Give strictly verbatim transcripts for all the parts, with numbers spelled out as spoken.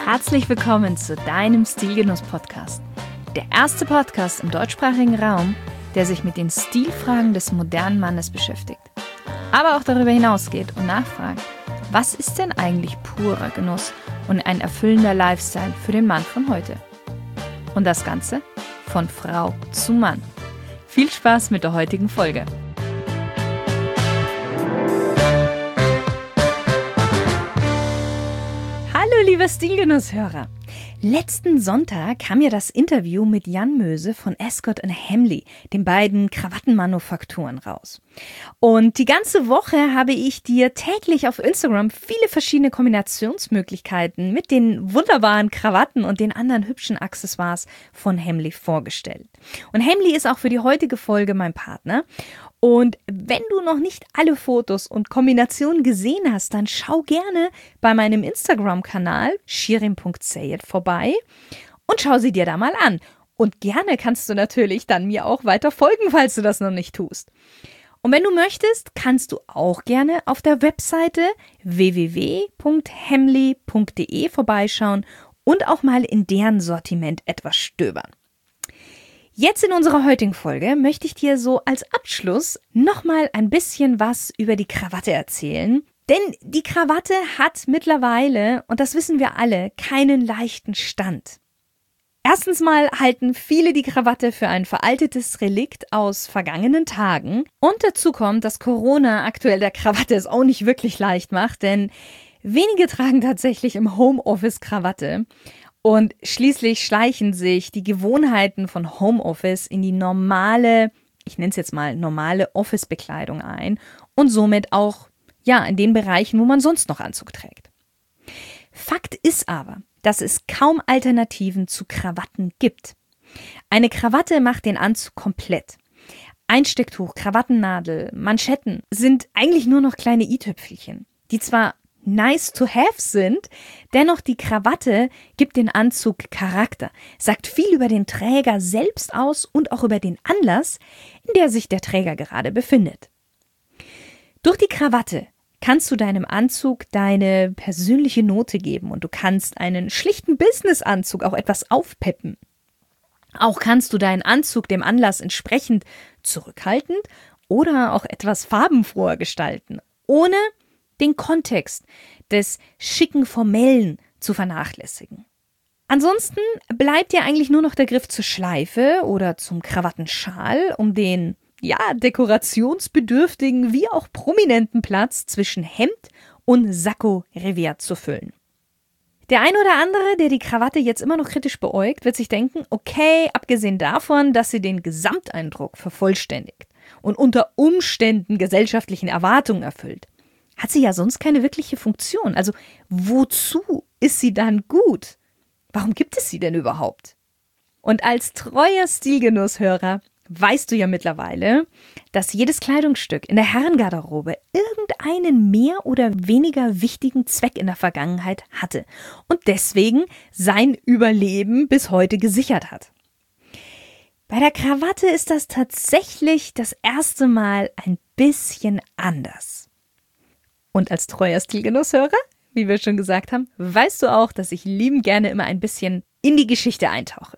Herzlich willkommen zu deinem Stilgenuss-Podcast. Der erste Podcast im deutschsprachigen Raum, der sich mit den Stilfragen des modernen Mannes beschäftigt. Aber auch darüber hinausgeht und nachfragt, was ist denn eigentlich purer Genuss und ein erfüllender Lifestyle für den Mann von heute? Und das Ganze von Frau zu Mann. Viel Spaß mit der heutigen Folge. Hallo liebe Stilgenusshörer! Letzten Sonntag kam ja das Interview mit Jan Möse von Ascot und Hamley, den beiden Krawattenmanufakturen, raus. Und die ganze Woche habe ich dir täglich auf Instagram viele verschiedene Kombinationsmöglichkeiten mit den wunderbaren Krawatten und den anderen hübschen Accessoires von Hamley vorgestellt. Und Hamley ist auch für die heutige Folge mein Partner. Und wenn du noch nicht alle Fotos und Kombinationen gesehen hast, dann schau gerne bei meinem Instagram-Kanal shirin punkt sayed vorbei und schau sie dir da mal an. Und gerne kannst du natürlich dann mir auch weiter folgen, falls du das noch nicht tust. Und wenn du möchtest, kannst du auch gerne auf der Webseite w w w punkt hamley punkt d e vorbeischauen und auch mal in deren Sortiment etwas stöbern. Jetzt in unserer heutigen Folge möchte ich dir so als Abschluss nochmal ein bisschen was über die Krawatte erzählen. Denn die Krawatte hat mittlerweile, und das wissen wir alle, keinen leichten Stand. Erstens mal halten viele die Krawatte für ein veraltetes Relikt aus vergangenen Tagen. Und dazu kommt, dass Corona aktuell der Krawatte es auch nicht wirklich leicht macht, denn wenige tragen tatsächlich im Homeoffice Krawatte. Und schließlich schleichen sich die Gewohnheiten von Homeoffice in die normale, ich nenne es jetzt mal normale Office-Bekleidung ein und somit auch ja in den Bereichen, wo man sonst noch Anzug trägt. Fakt ist aber, dass es kaum Alternativen zu Krawatten gibt. Eine Krawatte macht den Anzug komplett. Einstecktuch, Krawattennadel, Manschetten sind eigentlich nur noch kleine i-Tüpfelchen, die zwar nice to have sind, dennoch die Krawatte gibt den Anzug Charakter, sagt viel über den Träger selbst aus und auch über den Anlass, in der sich der Träger gerade befindet. Durch die Krawatte kannst du deinem Anzug deine persönliche Note geben und du kannst einen schlichten Businessanzug auch etwas aufpeppen. Auch kannst du deinen Anzug dem Anlass entsprechend zurückhaltend oder auch etwas farbenfroher gestalten, ohne den Kontext des schicken Formellen zu vernachlässigen. Ansonsten bleibt dir eigentlich nur noch der Griff zur Schleife oder zum Krawattenschal, um den, ja, dekorationsbedürftigen wie auch prominenten Platz zwischen Hemd und Sakko-Revier zu füllen. Der ein oder andere, der die Krawatte jetzt immer noch kritisch beäugt, wird sich denken, okay, abgesehen davon, dass sie den Gesamteindruck vervollständigt und unter Umständen gesellschaftlichen Erwartungen erfüllt, hat sie ja sonst keine wirkliche Funktion. Also wozu ist sie dann gut? Warum gibt es sie denn überhaupt? Und als treuer Stilgenusshörer weißt du ja mittlerweile, dass jedes Kleidungsstück in der Herrengarderobe irgendeinen mehr oder weniger wichtigen Zweck in der Vergangenheit hatte und deswegen sein Überleben bis heute gesichert hat. Bei der Krawatte ist das tatsächlich das erste Mal ein bisschen anders. Und als treuer Stilgenusshörer, wie wir schon gesagt haben, weißt du auch, dass ich liebend gerne immer ein bisschen in die Geschichte eintauche.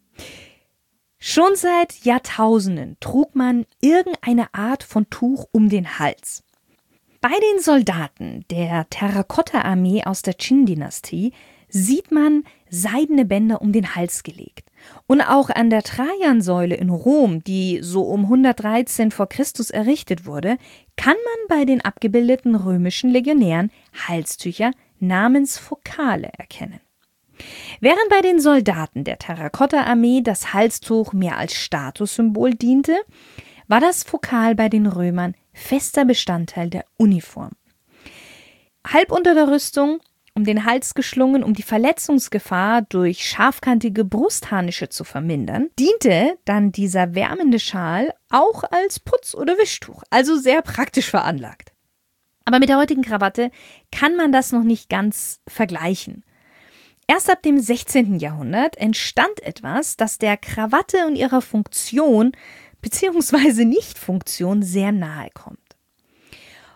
Schon seit Jahrtausenden trug man irgendeine Art von Tuch um den Hals. Bei den Soldaten der Terrakotta-Armee aus der Qin-Dynastie sieht man seidene Bänder um den Hals gelegt. Und auch an der Trajansäule in Rom, die so um hundertdreizehn vor Christus errichtet wurde, kann man bei den abgebildeten römischen Legionären Halstücher namens Fokale erkennen. Während bei den Soldaten der Terrakotta-Armee das Halstuch mehr als Statussymbol diente, war das Fokal bei den Römern fester Bestandteil der Uniform. Halb unter der Rüstung, um den Hals geschlungen, um die Verletzungsgefahr durch scharfkantige Brustharnische zu vermindern, diente dann dieser wärmende Schal auch als Putz- oder Wischtuch, also sehr praktisch veranlagt. Aber mit der heutigen Krawatte kann man das noch nicht ganz vergleichen. Erst ab dem sechzehnten Jahrhundert entstand etwas, das der Krawatte und ihrer Funktion bzw. Nichtfunktion sehr nahe kommt.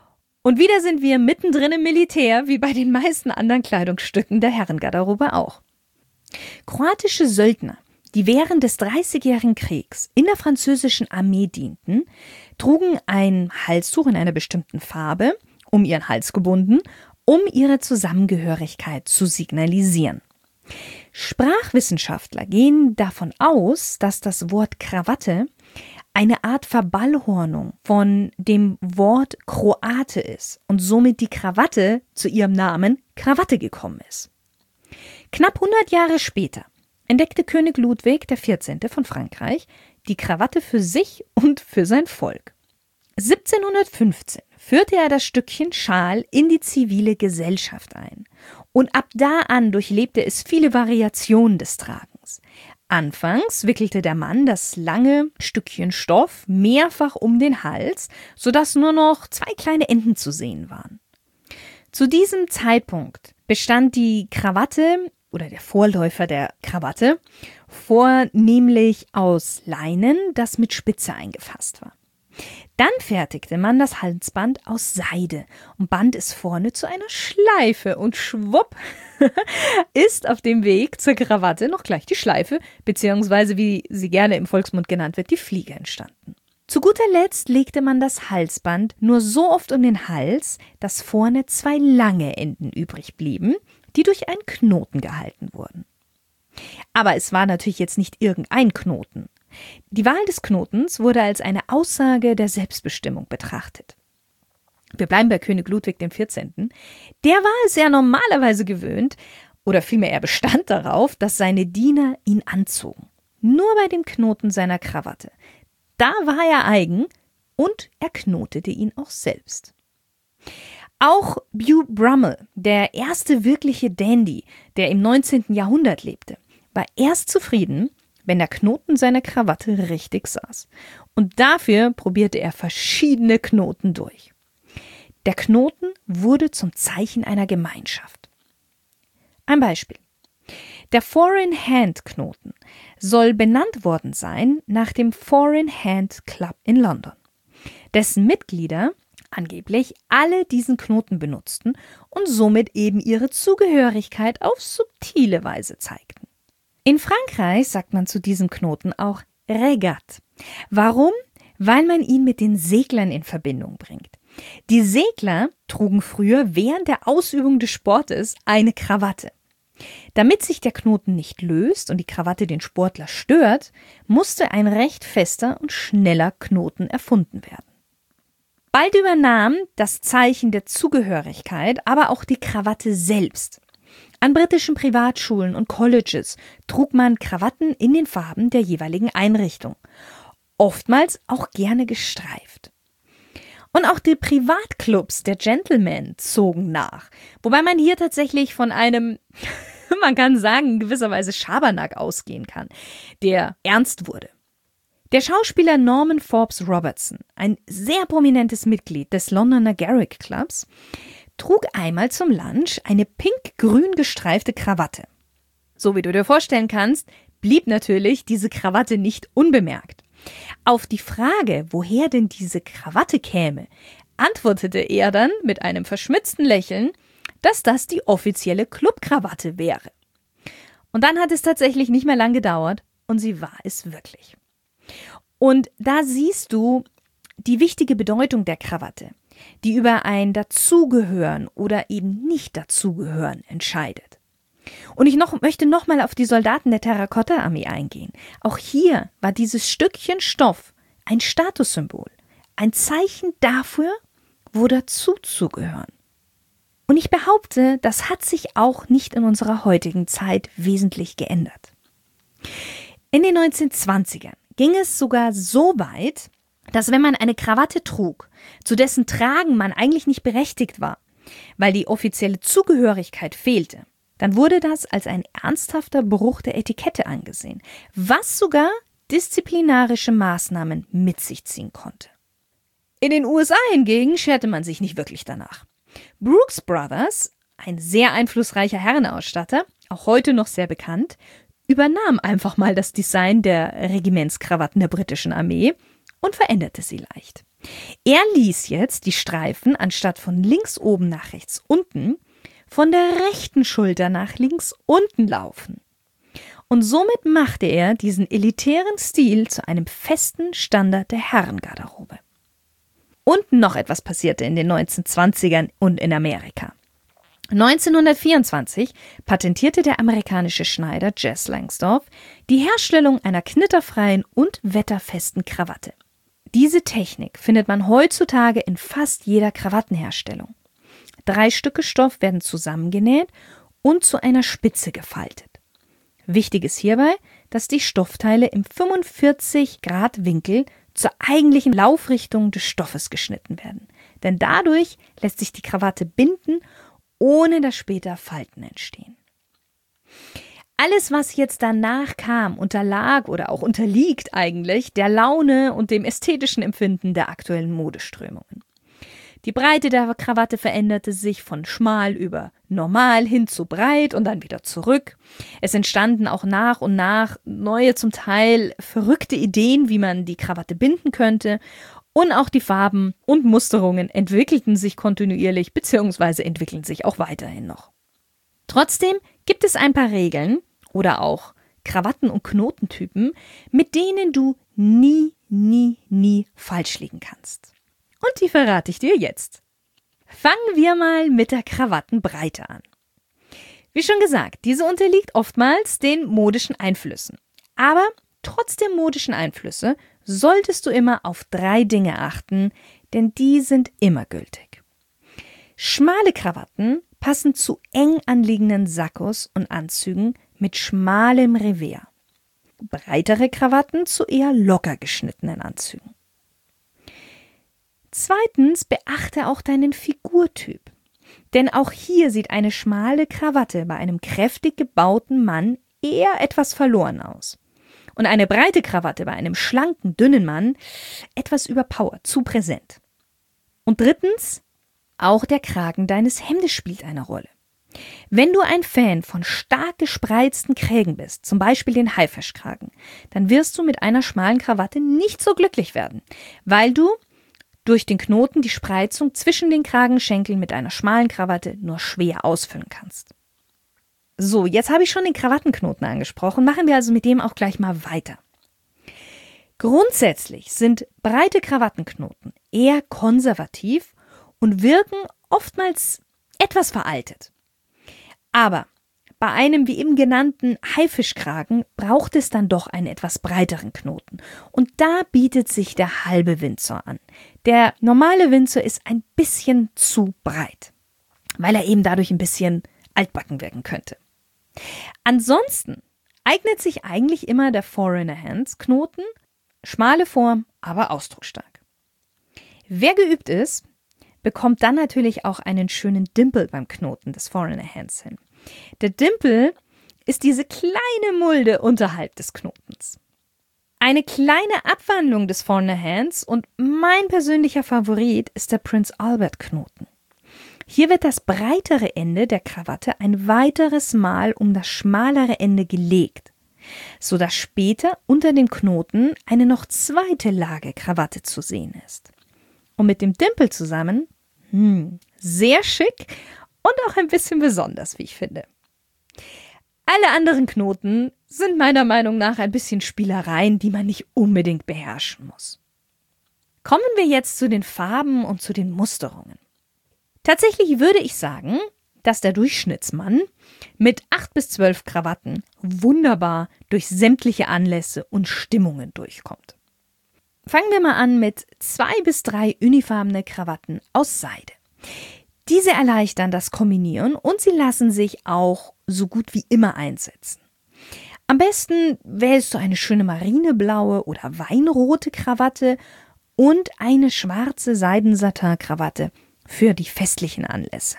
Und wieder sind wir mittendrin im Militär, wie bei den meisten anderen Kleidungsstücken der Herrengarderobe auch. Kroatische Söldner, die während des Dreißigjährigen Kriegs in der französischen Armee dienten, trugen ein Halstuch in einer bestimmten Farbe, um ihren Hals gebunden, um ihre Zusammengehörigkeit zu signalisieren. Sprachwissenschaftler gehen davon aus, dass das Wort Krawatte eine Art Verballhornung von dem Wort Kroate ist und somit die Krawatte zu ihrem Namen Krawatte gekommen ist. Knapp hundert Jahre später entdeckte König Ludwig der vierzehnte. Von Frankreich die Krawatte für sich und für sein Volk. siebzehnhundertfünfzehn führte er das Stückchen Schal in die zivile Gesellschaft ein. Und ab da an durchlebte es viele Variationen des Tragens. Anfangs wickelte der Mann das lange Stückchen Stoff mehrfach um den Hals, sodass nur noch zwei kleine Enden zu sehen waren. Zu diesem Zeitpunkt bestand die Krawatte oder der Vorläufer der Krawatte vornehmlich aus Leinen, das mit Spitze eingefasst war. Dann fertigte man das Halsband aus Seide und band es vorne zu einer Schleife und schwupp ist auf dem Weg zur Krawatte noch gleich die Schleife, beziehungsweise wie sie gerne im Volksmund genannt wird, die Fliege entstanden. Zu guter Letzt legte man das Halsband nur so oft um den Hals, dass vorne zwei lange Enden übrig blieben, die durch einen Knoten gehalten wurden. Aber es war natürlich jetzt nicht irgendein Knoten. Die Wahl des Knotens wurde als eine Aussage der Selbstbestimmung betrachtet. Wir bleiben bei König Ludwig der vierzehnte. Der war es ja normalerweise gewöhnt, oder vielmehr er bestand darauf, dass seine Diener ihn anzogen. Nur bei dem Knoten seiner Krawatte. Da war er eigen und er knotete ihn auch selbst. Auch Bew Brummel, der erste wirkliche Dandy, der im neunzehnten. Jahrhundert lebte, war erst zufrieden, wenn der Knoten seiner Krawatte richtig saß. Und dafür probierte er verschiedene Knoten durch. Der Knoten wurde zum Zeichen einer Gemeinschaft. Ein Beispiel. Der Four-in-Hand-Knoten soll benannt worden sein nach dem Four-in-Hand Club in London, dessen Mitglieder angeblich alle diesen Knoten benutzten und somit eben ihre Zugehörigkeit auf subtile Weise zeigten. In Frankreich sagt man zu diesem Knoten auch Regatte. Warum? Weil man ihn mit den Seglern in Verbindung bringt. Die Segler trugen früher während der Ausübung des Sportes eine Krawatte. Damit sich der Knoten nicht löst und die Krawatte den Sportler stört, musste ein recht fester und schneller Knoten erfunden werden. Bald übernahm das Zeichen der Zugehörigkeit aber auch die Krawatte selbst. An britischen Privatschulen und Colleges trug man Krawatten in den Farben der jeweiligen Einrichtung, oftmals auch gerne gestreift. Und auch die Privatclubs der Gentlemen zogen nach, wobei man hier tatsächlich von einem, man kann sagen, in gewisser Weise Schabernack ausgehen kann, der ernst wurde. Der Schauspieler Norman Forbes Robertson, ein sehr prominentes Mitglied des Londoner Garrick Clubs, trug einmal zum Lunch eine pink-grün gestreifte Krawatte. So wie du dir vorstellen kannst, blieb natürlich diese Krawatte nicht unbemerkt. Auf die Frage, woher denn diese Krawatte käme, antwortete er dann mit einem verschmitzten Lächeln, dass das die offizielle Clubkrawatte wäre. Und dann hat es tatsächlich nicht mehr lang gedauert und sie war es wirklich. Und da siehst du die wichtige Bedeutung der Krawatte, die über ein Dazugehören oder eben nicht Dazugehören entscheidet. Und ich noch, möchte nochmal auf die Soldaten der Terrakotta-Armee eingehen. Auch hier war dieses Stückchen Stoff ein Statussymbol, ein Zeichen dafür, wo dazuzugehören. Und ich behaupte, das hat sich auch nicht in unserer heutigen Zeit wesentlich geändert. In den neunzehnhundertzwanzigern ging es sogar so weit, dass wenn man eine Krawatte trug, zu dessen Tragen man eigentlich nicht berechtigt war, weil die offizielle Zugehörigkeit fehlte, dann wurde das als ein ernsthafter Bruch der Etikette angesehen, was sogar disziplinarische Maßnahmen mit sich ziehen konnte. In den U S A hingegen scherte man sich nicht wirklich danach. Brooks Brothers, ein sehr einflussreicher Herrenausstatter, auch heute noch sehr bekannt, übernahm einfach mal das Design der Regimentskrawatten der britischen Armee und veränderte sie leicht. Er ließ jetzt die Streifen anstatt von links oben nach rechts unten von der rechten Schulter nach links unten laufen. Und somit machte er diesen elitären Stil zu einem festen Standard der Herrengarderobe. Und noch etwas passierte in den neunzehnhundertzwanzigern und in Amerika. neunzehnhundertvierundzwanzig patentierte der amerikanische Schneider Jess Langsdorff die Herstellung einer knitterfreien und wetterfesten Krawatte. Diese Technik findet man heutzutage in fast jeder Krawattenherstellung. Drei Stücke Stoff werden zusammengenäht und zu einer Spitze gefaltet. Wichtig ist hierbei, dass die Stoffteile im fünfundvierzig Grad Winkel zur eigentlichen Laufrichtung des Stoffes geschnitten werden. Denn dadurch lässt sich die Krawatte binden, ohne dass später Falten entstehen. Alles, was jetzt danach kam, unterlag oder auch unterliegt eigentlich der Laune und dem ästhetischen Empfinden der aktuellen Modeströmungen. Die Breite der Krawatte veränderte sich von schmal über normal hin zu breit und dann wieder zurück. Es entstanden auch nach und nach neue, zum Teil verrückte Ideen, wie man die Krawatte binden könnte. Und auch die Farben und Musterungen entwickelten sich kontinuierlich bzw. entwickeln sich auch weiterhin noch. Trotzdem gibt es ein paar Regeln oder auch Krawatten- und Knotentypen, mit denen du nie, nie, nie falsch liegen kannst. Und die verrate ich dir jetzt. Fangen wir mal mit der Krawattenbreite an. Wie schon gesagt, diese unterliegt oftmals den modischen Einflüssen. Aber trotz der modischen Einflüsse solltest du immer auf drei Dinge achten, denn die sind immer gültig. Schmale Krawatten passen zu eng anliegenden Sakkos und Anzügen mit schmalem Revers. Breitere Krawatten zu eher locker geschnittenen Anzügen. Zweitens, beachte auch deinen Figurtyp. Denn auch hier sieht eine schmale Krawatte bei einem kräftig gebauten Mann eher etwas verloren aus. Und eine breite Krawatte bei einem schlanken, dünnen Mann etwas überpowered, zu präsent. Und drittens, auch der Kragen deines Hemdes spielt eine Rolle. Wenn du ein Fan von stark gespreizten Kragen bist, zum Beispiel den Haifischkragen, dann wirst du mit einer schmalen Krawatte nicht so glücklich werden, weil du durch den Knoten die Spreizung zwischen den Kragenschenkeln mit einer schmalen Krawatte nur schwer ausfüllen kannst. So, jetzt habe ich schon den Krawattenknoten angesprochen, machen wir also mit dem auch gleich mal weiter. Grundsätzlich sind breite Krawattenknoten eher konservativ und wirken oftmals etwas veraltet. Aber bei einem wie eben genannten Haifischkragen braucht es dann doch einen etwas breiteren Knoten. Und da bietet sich der halbe Windsor an. Der normale Windsor ist ein bisschen zu breit, weil er eben dadurch ein bisschen altbacken wirken könnte. Ansonsten eignet sich eigentlich immer der Foreigner Hands Knoten, schmale Form, aber ausdrucksstark. Wer geübt ist, bekommt dann natürlich auch einen schönen Dimple beim Knoten des Foreigner Hands hin. Der Dimple ist diese kleine Mulde unterhalb des Knotens. Eine kleine Abwandlung des Foreigner Hands und mein persönlicher Favorit ist der Prince Albert Knoten. Hier wird das breitere Ende der Krawatte ein weiteres Mal um das schmalere Ende gelegt, sodass später unter dem Knoten eine noch zweite Lage Krawatte zu sehen ist. Und mit dem Dimple zusammen, hm, sehr schick und auch ein bisschen besonders, wie ich finde. Alle anderen Knoten sind meiner Meinung nach ein bisschen Spielereien, die man nicht unbedingt beherrschen muss. Kommen wir jetzt zu den Farben und zu den Musterungen. Tatsächlich würde ich sagen, dass der Durchschnittsmann mit acht bis zwölf Krawatten wunderbar durch sämtliche Anlässe und Stimmungen durchkommt. Fangen wir mal an mit zwei bis drei unifarbene Krawatten aus Seide. Diese erleichtern das Kombinieren und sie lassen sich auch so gut wie immer einsetzen. Am besten wählst du eine schöne marineblaue oder weinrote Krawatte und eine schwarze Seidensatin-Krawatte für die festlichen Anlässe.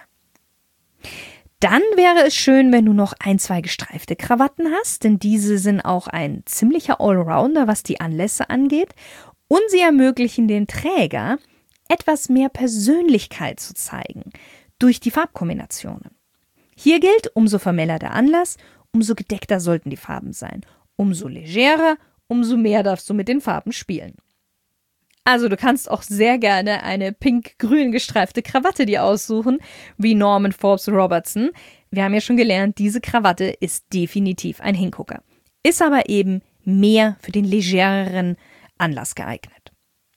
Dann wäre es schön, wenn du noch ein, zwei gestreifte Krawatten hast, denn diese sind auch ein ziemlicher Allrounder, was die Anlässe angeht, und sie ermöglichen dem Träger, etwas mehr Persönlichkeit zu zeigen durch die Farbkombinationen. Hier gilt, umso formeller der Anlass, umso gedeckter sollten die Farben sein. Umso legerer, umso mehr darfst du mit den Farben spielen. Also du kannst auch sehr gerne eine pink-grün gestreifte Krawatte dir aussuchen, wie Norman Forbes Robertson. Wir haben ja schon gelernt, diese Krawatte ist definitiv ein Hingucker. Ist aber eben mehr für den legereren Anlass geeignet.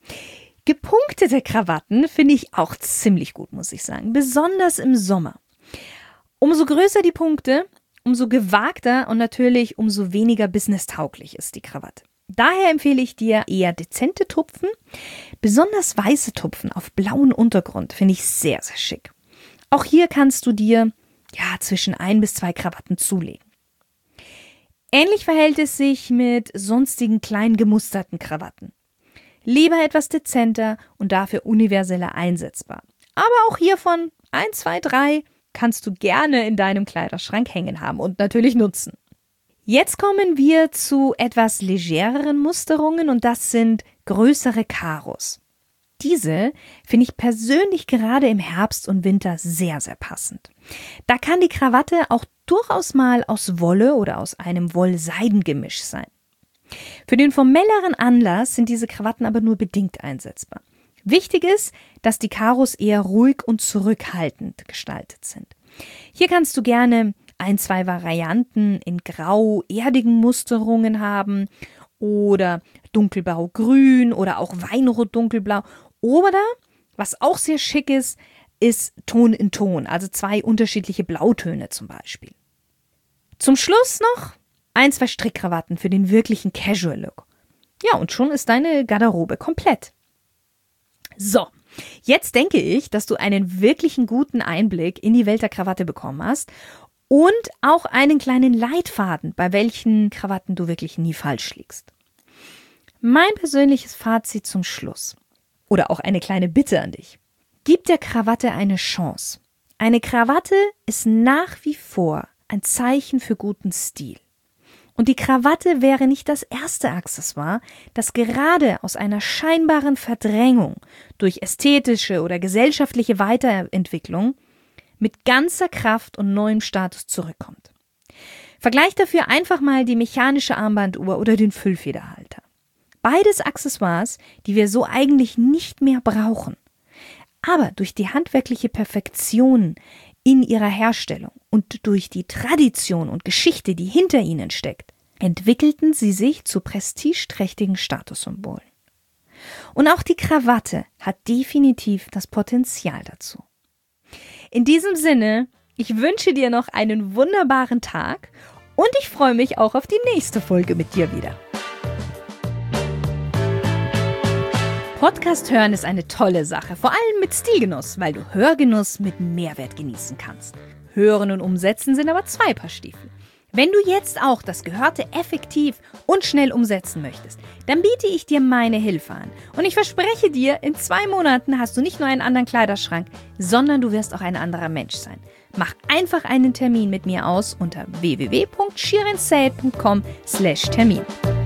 Gepunktete Krawatten finde ich auch ziemlich gut, muss ich sagen. Besonders im Sommer. Umso größer die Punkte, umso gewagter und natürlich umso weniger businesstauglich ist die Krawatte. Daher empfehle ich dir eher dezente Tupfen. Besonders weiße Tupfen auf blauen Untergrund finde ich sehr, sehr schick. Auch hier kannst du dir ja zwischen ein bis zwei Krawatten zulegen. Ähnlich verhält es sich mit sonstigen klein gemusterten Krawatten. Lieber etwas dezenter und dafür universeller einsetzbar. Aber auch hiervon ein, zwei, drei kannst du gerne in deinem Kleiderschrank hängen haben und natürlich nutzen. Jetzt kommen wir zu etwas legereren Musterungen und das sind größere Karos. Diese finde ich persönlich gerade im Herbst und Winter sehr, sehr passend. Da kann die Krawatte auch durchaus mal aus Wolle oder aus einem Woll-Seiden-Gemisch sein. Für den formelleren Anlass sind diese Krawatten aber nur bedingt einsetzbar. Wichtig ist, dass die Karos eher ruhig und zurückhaltend gestaltet sind. Hier kannst du gerne ein, zwei Varianten in grau-erdigen Musterungen haben oder dunkelblau-grün oder auch weinrot-dunkelblau. Oder, was auch sehr schick ist, ist Ton in Ton, also zwei unterschiedliche Blautöne zum Beispiel. Zum Schluss noch ein, zwei Strickkrawatten für den wirklichen Casual-Look. Ja, und schon ist deine Garderobe komplett. So, jetzt denke ich, dass du einen wirklichen guten Einblick in die Welt der Krawatte bekommen hast und auch einen kleinen Leitfaden, bei welchen Krawatten du wirklich nie falsch liegst. Mein persönliches Fazit zum Schluss oder auch eine kleine Bitte an dich. Gib der Krawatte eine Chance. Eine Krawatte ist nach wie vor ein Zeichen für guten Stil. Und die Krawatte wäre nicht das erste Accessoire, das gerade aus einer scheinbaren Verdrängung durch ästhetische oder gesellschaftliche Weiterentwicklung mit ganzer Kraft und neuem Status zurückkommt. Vergleich dafür einfach mal die mechanische Armbanduhr oder den Füllfederhalter. Beides Accessoires, die wir so eigentlich nicht mehr brauchen. Aber durch die handwerkliche Perfektion in ihrer Herstellung und durch die Tradition und Geschichte, die hinter ihnen steckt, entwickelten sie sich zu prestigeträchtigen Statussymbolen. Und auch die Krawatte hat definitiv das Potenzial dazu. In diesem Sinne, ich wünsche dir noch einen wunderbaren Tag und ich freue mich auch auf die nächste Folge mit dir wieder. Podcast hören ist eine tolle Sache, vor allem mit Stilgenuss, weil du Hörgenuss mit Mehrwert genießen kannst. Hören und Umsetzen sind aber zwei Paar Stiefel. Wenn du jetzt auch das Gehörte effektiv und schnell umsetzen möchtest, dann biete ich dir meine Hilfe an. Und ich verspreche dir, in zwei Monaten hast du nicht nur einen anderen Kleiderschrank, sondern du wirst auch ein anderer Mensch sein. Mach einfach einen Termin mit mir aus unter w w w punkt shirin said punkt com slash Termin.